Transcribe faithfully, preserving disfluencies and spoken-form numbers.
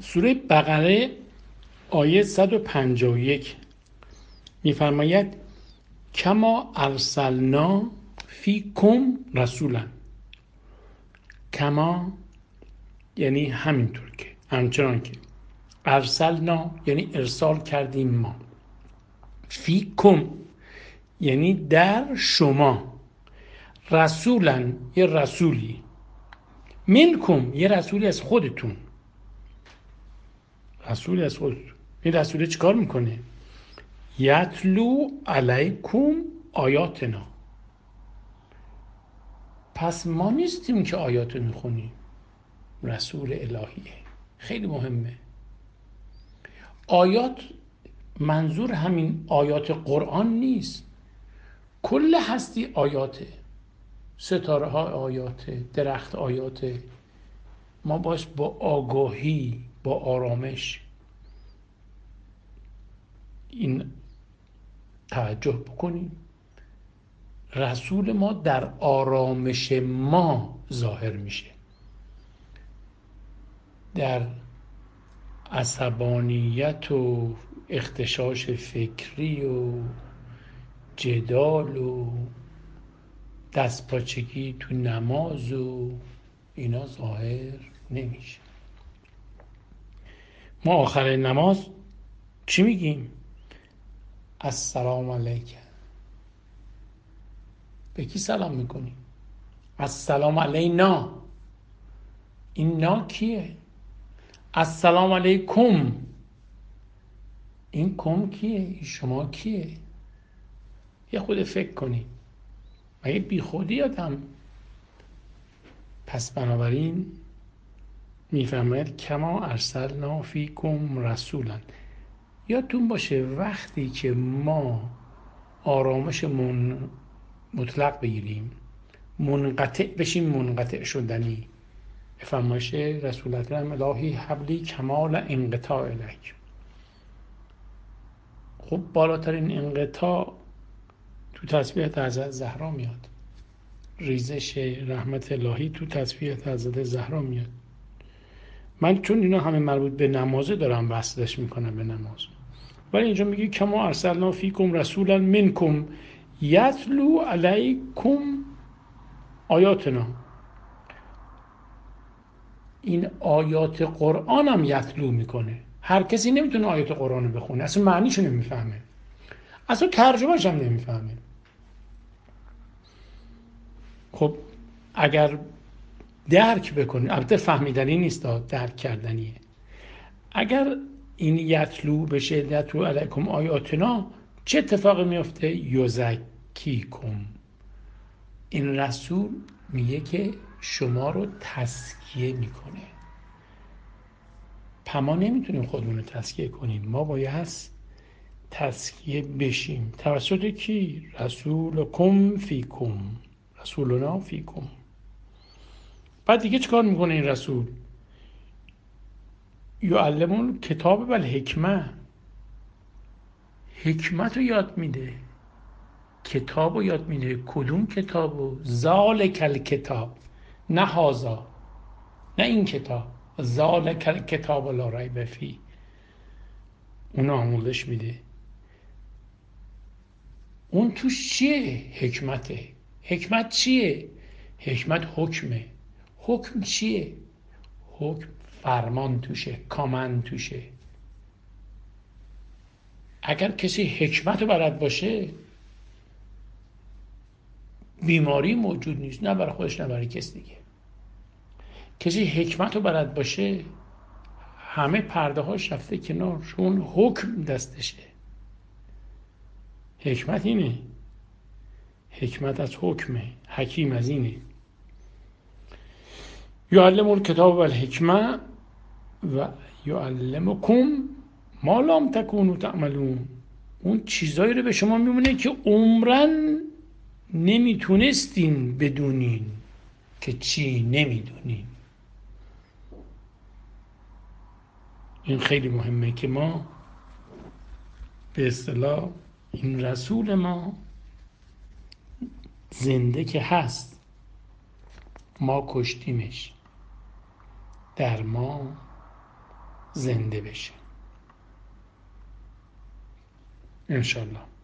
سوره بقره آیه صد و پنجاه و یک میفرماید کما ارسلنا فیکم رسولا. کما یعنی همینطور که، همچنان که، ارسلنا یعنی ارسال کردیم ما، فیکم یعنی در شما، رسولا یه رسولی، منکم یه رسولی از خودتون، رسولی از خودتون. این رسوله چیکار میکنه؟ یتلو علیکم آیاتنا. پس ما نیستیم که آیات رو میخونیم، رسول الهیه. خیلی مهمه. آیات منظور همین آیات قرآن نیست، کل هستی آیاته، ستاره ها آیاته، درخت آیاته. ما باش با آگاهی، با آرامش این توجه بکنیم. رسول ما در آرامش ما ظاهر میشه، در عصبانیت و اختشاش فکری و جدال و دستپاچگی تو نماز و اینا ظاهر نمیشه. ما آخر نماز چی میگیم؟ السلام علیکم. به کی سلام میکنیم؟ السلام علینا. این نا کیه؟ السلام علیکم. این کم کیه؟ این شما کیه؟ یه خود فکر کنی. مگه بی خودی آدم؟ پس بنابراین میفرماید کما ارسلنا فیکم رسولا. یادتون باشه وقتی که ما آرامشمون مطلق بگیریم، منقطع بشیم، منقطع شدنی، به فرمایش رسول اکرم الهی حبلی کمال انقطاع الک. خب بالاترین انقطاع تو تسبیحات حضرت زهرا میاد، ریزش رحمت الهی تو تسبیحات حضرت زهرا میاد. من چون اینا همه مربوط به نمازه دارم وصلش میکنم به نماز، ولی اینجا میگه کما ارسلنا فیکم رسولا منکم یتلو علیکم آیاتنا. این آیات قرآن هم یتلو میکنه. هر کسی نمیتونه آیات قرآن رو بخونه، اصلا معنیشو نمیفهمه، اصلا ترجمهش هم نمیفهمه. خب اگر درک بکنی، البته فهمیدنی نیست، درک کردنیه. اگر این یتلو بشه یتلو علیکم آیاتنا، چه اتفاقی میفته؟ یزکیکم. این رسول میگه که شما رو تزکیه میکنه. ما نمیتونیم خودمون رو تزکیه کنیم، ما باید تزکیه بشیم. توسط کی؟ رسولکم فیکم، رسولنا فیکم. بعد دیگه چیکار میکنه این رسول؟ یعلمون کتاب و الحکمه. حکمت رو یاد میده، کتاب رو یاد میده. کدوم کتاب رو؟ ذالک الکتاب، نه هازا، نه این کتاب، ذالک الکتاب لا ریب فیه. اون آموزش میده. اون توش چیه؟ حکمته. حکمت چیه؟ حکمت حکمه. حکم چیه؟ حکم فرمان توشه، کامند توشه. اگر کسی حکمت رو بلد باشه، بیماری موجود نیست، نه برای خودش نه برای کس دیگه. کسی حکمت رو بلد باشه، همه پرده هاش رفته کنار، چون حکم دستشه. حکمت اینه، حکمت از حکمه، حکیم از اینه. یعلم الکتاب و الحکمه و یعلمکم ما لم تکونوا تعملون. اون چیزایی رو به شما میمونه که عمرن نمیتونستین بدونین که چی نمیدونین. این خیلی مهمه که ما به اصطلاح این رسول ما زنده که هست، ما کشتیمش، در ما زنده بشه انشالله.